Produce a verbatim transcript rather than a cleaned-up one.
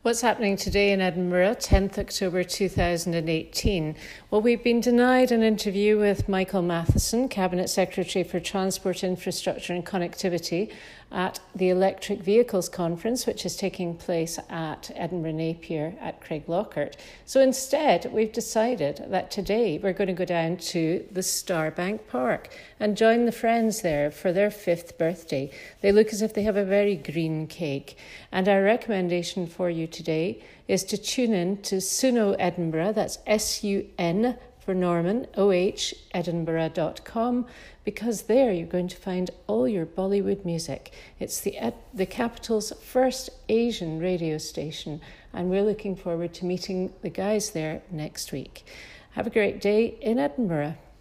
What's happening today in Edinburgh, tenth October two thousand eighteen? Well, we've been denied an interview with Michael Matheson, Cabinet Secretary for Transport, Infrastructure and Connectivity, at the Electric Vehicles Conference, which is taking place at Edinburgh Napier at Craiglockhart. So instead, we've decided that today we're going to go down to the Starbank Park and join the friends there for their fifth birthday. They look as if they have a very green cake. And our recommendation for you today is to tune in to Suno Edinburgh, that's S U N for Norman, O H, edinburgh dot com, because there you're going to find all your Bollywood music. It's the, the capital's first Asian radio station, and we're looking forward to meeting the guys there next week. Have a great day in Edinburgh.